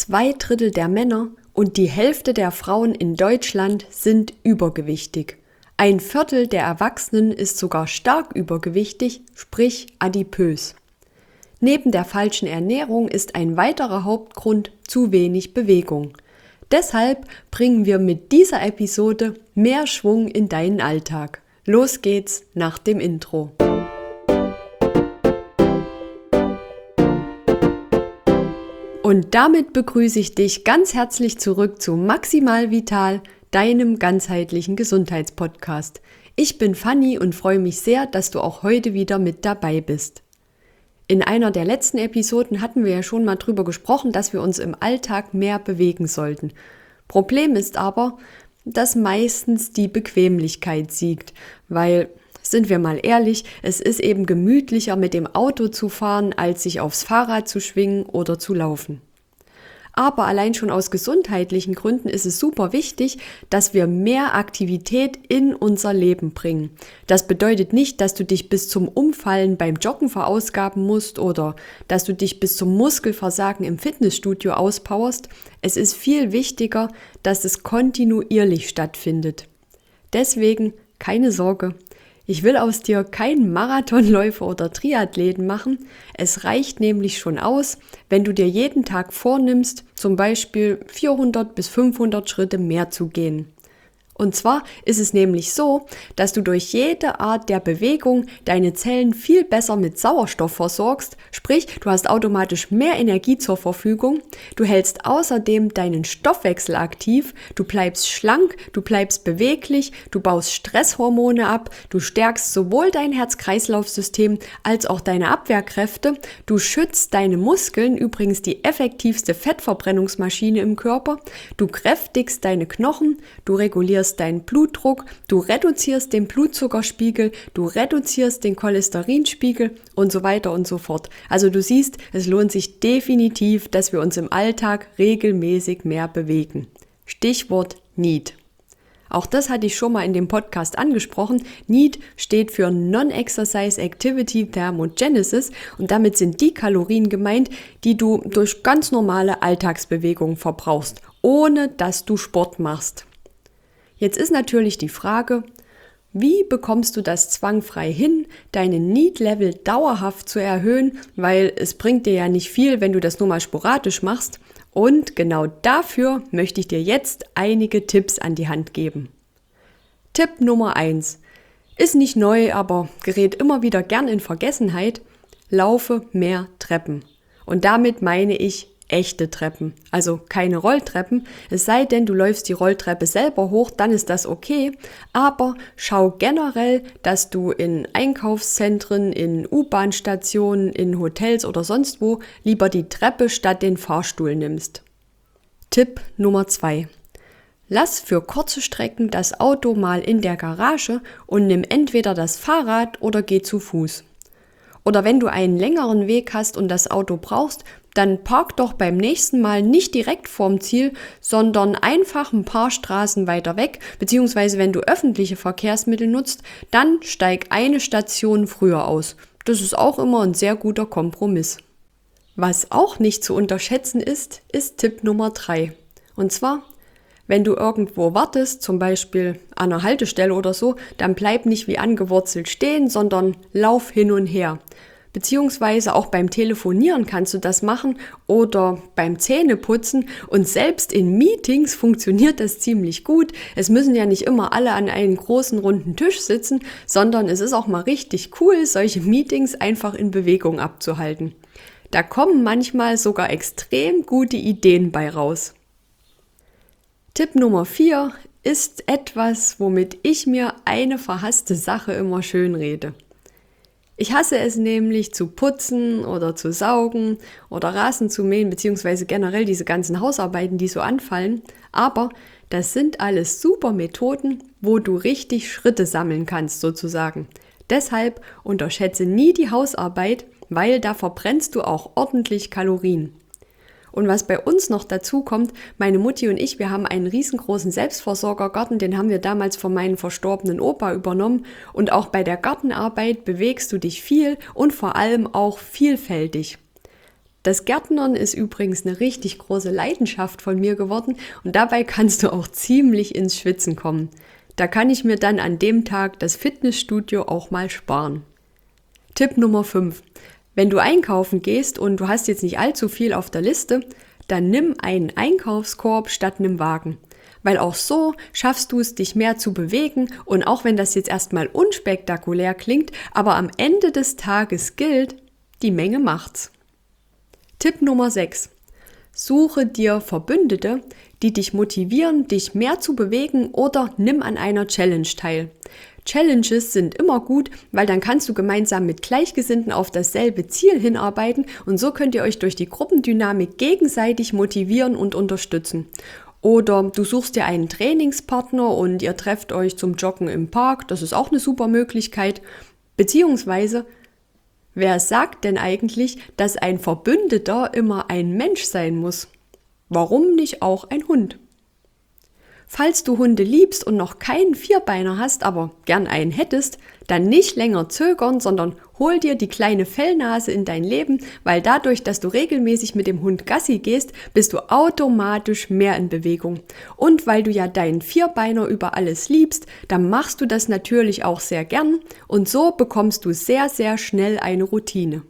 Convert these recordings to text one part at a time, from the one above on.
2/3 der Männer und die Hälfte der Frauen in Deutschland sind übergewichtig. 1/4 der Erwachsenen ist sogar stark übergewichtig, sprich adipös. Neben der falschen Ernährung ist ein weiterer Hauptgrund zu wenig Bewegung. Deshalb bringen wir mit dieser Episode mehr Schwung in deinen Alltag. Los geht's nach dem Intro. Und damit begrüße ich dich ganz herzlich zurück zu Maximal Vital, deinem ganzheitlichen Gesundheitspodcast. Ich bin Fanny und freue mich sehr, dass du auch heute wieder mit dabei bist. In einer der letzten Episoden hatten wir ja schon mal drüber gesprochen, dass wir uns im Alltag mehr bewegen sollten. Problem ist aber, dass meistens die Bequemlichkeit siegt, weil, sind wir mal ehrlich, es ist eben gemütlicher mit dem Auto zu fahren, als sich aufs Fahrrad zu schwingen oder zu laufen. Aber allein schon aus gesundheitlichen Gründen ist es super wichtig, dass wir mehr Aktivität in unser Leben bringen. Das bedeutet nicht, dass du dich bis zum Umfallen beim Joggen verausgaben musst oder dass du dich bis zum Muskelversagen im Fitnessstudio auspowerst. Es ist viel wichtiger, dass es kontinuierlich stattfindet. Deswegen keine Sorge. Ich will aus dir keinen Marathonläufer oder Triathleten machen. Es reicht nämlich schon aus, wenn du dir jeden Tag vornimmst, zum Beispiel 400 bis 500 Schritte mehr zu gehen. Und zwar ist es nämlich so, dass du durch jede Art der Bewegung deine Zellen viel besser mit Sauerstoff versorgst, sprich, du hast automatisch mehr Energie zur Verfügung, du hältst außerdem deinen Stoffwechsel aktiv, du bleibst schlank, du bleibst beweglich, du baust Stresshormone ab, du stärkst sowohl dein Herz-Kreislauf-System als auch deine Abwehrkräfte, du schützt deine Muskeln, übrigens die effektivste Fettverbrennungsmaschine im Körper, du kräftigst deine Knochen, du regulierst deinen Blutdruck, du reduzierst den Blutzuckerspiegel, du reduzierst den Cholesterinspiegel und so weiter und so fort. Also du siehst, es lohnt sich definitiv, dass wir uns im Alltag regelmäßig mehr bewegen. Stichwort NEAT. Auch das hatte ich schon mal in dem Podcast angesprochen. NEAT steht für Non-Exercise Activity Thermogenesis und damit sind die Kalorien gemeint, die du durch ganz normale Alltagsbewegungen verbrauchst, ohne dass du Sport machst. Jetzt ist natürlich die Frage, wie bekommst du das zwangfrei hin, deinen NEAT-Level dauerhaft zu erhöhen, weil es bringt dir ja nicht viel, wenn du das nur mal sporadisch machst. Und genau dafür möchte ich dir jetzt einige Tipps an die Hand geben. Tipp Nummer 1. Ist nicht neu, aber gerät immer wieder gern in Vergessenheit. Laufe mehr Treppen. Und damit meine ich echte Treppen, also keine Rolltreppen. Es sei denn, du läufst die Rolltreppe selber hoch, dann ist das okay. Aber schau generell, dass du in Einkaufszentren, in U-Bahn-Stationen, in Hotels oder sonst wo lieber die Treppe statt den Fahrstuhl nimmst. Tipp Nummer 2. Lass für kurze Strecken das Auto mal in der Garage und nimm entweder das Fahrrad oder geh zu Fuß. Oder wenn du einen längeren Weg hast und das Auto brauchst, dann park doch beim nächsten Mal nicht direkt vorm Ziel, sondern einfach ein paar Straßen weiter weg, beziehungsweise wenn du öffentliche Verkehrsmittel nutzt, dann steig eine Station früher aus. Das ist auch immer ein sehr guter Kompromiss. Was auch nicht zu unterschätzen ist Tipp Nummer 3. Und zwar, wenn du irgendwo wartest, zum Beispiel an einer Haltestelle oder so, dann bleib nicht wie angewurzelt stehen, sondern lauf hin und her. Beziehungsweise auch beim Telefonieren kannst du das machen oder beim Zähneputzen und selbst in Meetings funktioniert das ziemlich gut. Es müssen ja nicht immer alle an einem großen runden Tisch sitzen, sondern es ist auch mal richtig cool, solche Meetings einfach in Bewegung abzuhalten. Da kommen manchmal sogar extrem gute Ideen bei raus. Tipp Nummer 4 ist etwas, womit ich mir eine verhasste Sache immer schönrede. Ich hasse es nämlich zu putzen oder zu saugen oder Rasen zu mähen, beziehungsweise generell diese ganzen Hausarbeiten, die so anfallen. Aber das sind alles super Methoden, wo du richtig Schritte sammeln kannst sozusagen. Deshalb unterschätze nie die Hausarbeit, weil da verbrennst du auch ordentlich Kalorien. Und was bei uns noch dazu kommt, meine Mutti und ich, wir haben einen riesengroßen Selbstversorgergarten, den haben wir damals von meinem verstorbenen Opa übernommen. Und auch bei der Gartenarbeit bewegst du dich viel und vor allem auch vielfältig. Das Gärtnern ist übrigens eine richtig große Leidenschaft von mir geworden und dabei kannst du auch ziemlich ins Schwitzen kommen. Da kann ich mir dann an dem Tag das Fitnessstudio auch mal sparen. Tipp Nummer 5. Wenn du einkaufen gehst und du hast jetzt nicht allzu viel auf der Liste, dann nimm einen Einkaufskorb statt einem Wagen. Weil auch so schaffst du es, dich mehr zu bewegen und auch wenn das jetzt erstmal unspektakulär klingt, aber am Ende des Tages gilt, die Menge macht's. Tipp Nummer 6. Suche dir Verbündete, die dich motivieren, dich mehr zu bewegen oder nimm an einer Challenge teil. Challenges sind immer gut, weil dann kannst du gemeinsam mit Gleichgesinnten auf dasselbe Ziel hinarbeiten und so könnt ihr euch durch die Gruppendynamik gegenseitig motivieren und unterstützen. Oder du suchst dir einen Trainingspartner und ihr trefft euch zum Joggen im Park, das ist auch eine super Möglichkeit. Beziehungsweise, wer sagt denn eigentlich, dass ein Verbündeter immer ein Mensch sein muss? Warum nicht auch ein Hund? Falls du Hunde liebst und noch keinen Vierbeiner hast, aber gern einen hättest, dann nicht länger zögern, sondern hol dir die kleine Fellnase in dein Leben, weil dadurch, dass du regelmäßig mit dem Hund Gassi gehst, bist du automatisch mehr in Bewegung. Und weil du ja deinen Vierbeiner über alles liebst, dann machst du das natürlich auch sehr gern und so bekommst du sehr, sehr schnell eine Routine.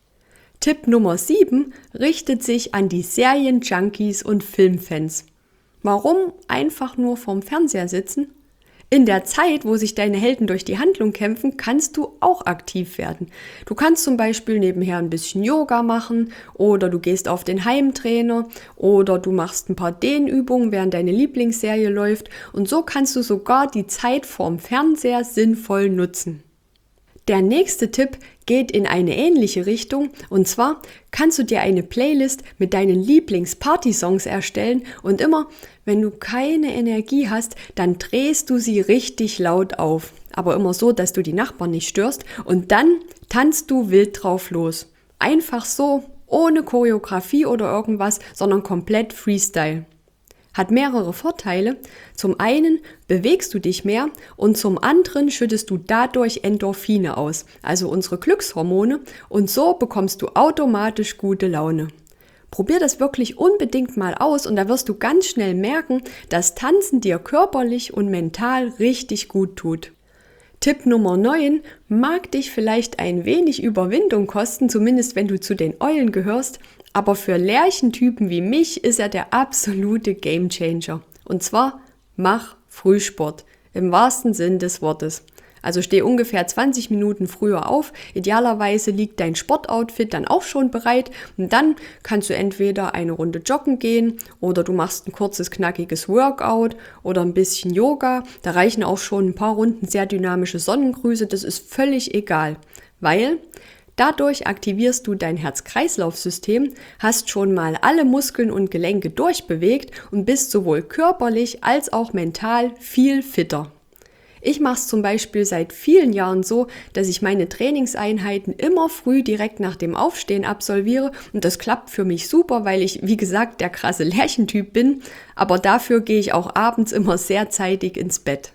Tipp Nummer 7 richtet sich an die Serienjunkies und Filmfans. Warum einfach nur vorm Fernseher sitzen? In der Zeit, wo sich deine Helden durch die Handlung kämpfen, kannst du auch aktiv werden. Du kannst zum Beispiel nebenher ein bisschen Yoga machen oder du gehst auf den Heimtrainer oder du machst ein paar Dehnübungen, während deine Lieblingsserie läuft und so kannst du sogar die Zeit vorm Fernseher sinnvoll nutzen. Der nächste Tipp geht in eine ähnliche Richtung und zwar kannst du dir eine Playlist mit deinen Lieblings-Party-Songs erstellen und immer, wenn du keine Energie hast, dann drehst du sie richtig laut auf. Aber immer so, dass du die Nachbarn nicht störst und dann tanzt du wild drauf los. Einfach so, ohne Choreografie oder irgendwas, sondern komplett Freestyle. Hat mehrere Vorteile. Zum einen bewegst du dich mehr und zum anderen schüttest du dadurch Endorphine aus, also unsere Glückshormone, und so bekommst du automatisch gute Laune. Probier das wirklich unbedingt mal aus und da wirst du ganz schnell merken, dass Tanzen dir körperlich und mental richtig gut tut. Tipp Nummer 9 mag dich vielleicht ein wenig Überwindung kosten, zumindest wenn du zu den Eulen gehörst, aber für Lerchentypen wie mich ist er der absolute Gamechanger. Und zwar, mach Frühsport, im wahrsten Sinn des Wortes. Also steh ungefähr 20 Minuten früher auf, idealerweise liegt dein Sportoutfit dann auch schon bereit und dann kannst du entweder eine Runde joggen gehen oder du machst ein kurzes, knackiges Workout oder ein bisschen Yoga. Da reichen auch schon ein paar Runden sehr dynamische Sonnengrüße, das ist völlig egal, weil dadurch aktivierst du dein Herz-Kreislauf-System, hast schon mal alle Muskeln und Gelenke durchbewegt und bist sowohl körperlich als auch mental viel fitter. Ich mache es zum Beispiel seit vielen Jahren so, dass ich meine Trainingseinheiten immer früh direkt nach dem Aufstehen absolviere und das klappt für mich super, weil ich, wie gesagt, der krasse Lerchentyp bin, aber dafür gehe ich auch abends immer sehr zeitig ins Bett.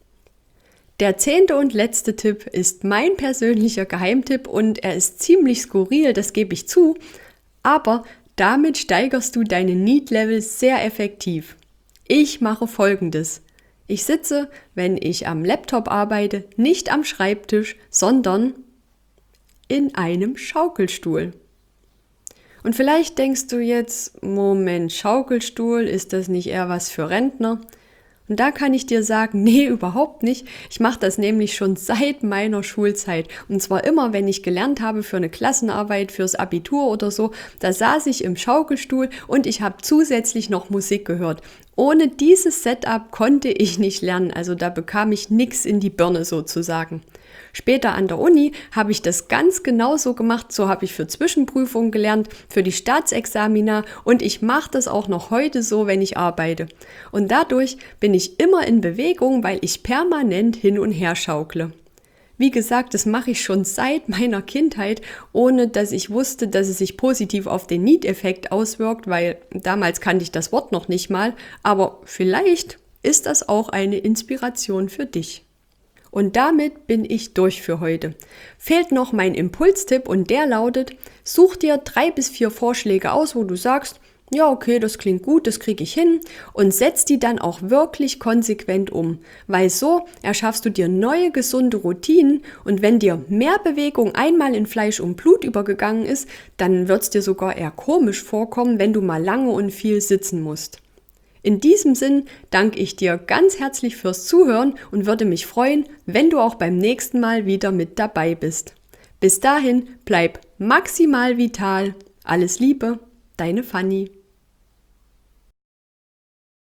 Der 10. und letzte Tipp ist mein persönlicher Geheimtipp und er ist ziemlich skurril, das gebe ich zu, aber damit steigerst du deine Need-Level sehr effektiv. Ich mache Folgendes. Ich sitze, wenn ich am Laptop arbeite, nicht am Schreibtisch, sondern in einem Schaukelstuhl. Und vielleicht denkst du jetzt, Moment, Schaukelstuhl, ist das nicht eher was für Rentner? Und da kann ich dir sagen, nee, überhaupt nicht. Ich mache das nämlich schon seit meiner Schulzeit. Und zwar immer, wenn ich gelernt habe für eine Klassenarbeit, fürs Abitur oder so, da saß ich im Schaukelstuhl und ich habe zusätzlich noch Musik gehört. Ohne dieses Setup konnte ich nicht lernen, also da bekam ich nichts in die Birne sozusagen. Später an der Uni habe ich das ganz genauso gemacht, so habe ich für Zwischenprüfungen gelernt, für die Staatsexamina und ich mache das auch noch heute so, wenn ich arbeite. Und dadurch bin ich immer in Bewegung, weil ich permanent hin und her schaukle. Wie gesagt, das mache ich schon seit meiner Kindheit, ohne dass ich wusste, dass es sich positiv auf den Need-Effekt auswirkt, weil damals kannte ich das Wort noch nicht mal, aber vielleicht ist das auch eine Inspiration für dich. Und damit bin ich durch für heute. Fehlt noch mein Impulstipp und der lautet, such dir 3 bis 4 Vorschläge aus, wo du sagst, ja, okay, das klingt gut, das kriege ich hin und setz die dann auch wirklich konsequent um, weil so erschaffst du dir neue gesunde Routinen und wenn dir mehr Bewegung einmal in Fleisch und Blut übergegangen ist, dann wird es dir sogar eher komisch vorkommen, wenn du mal lange und viel sitzen musst. In diesem Sinn danke ich dir ganz herzlich fürs Zuhören und würde mich freuen, wenn du auch beim nächsten Mal wieder mit dabei bist. Bis dahin, bleib maximal vital. Alles Liebe, deine Fanny.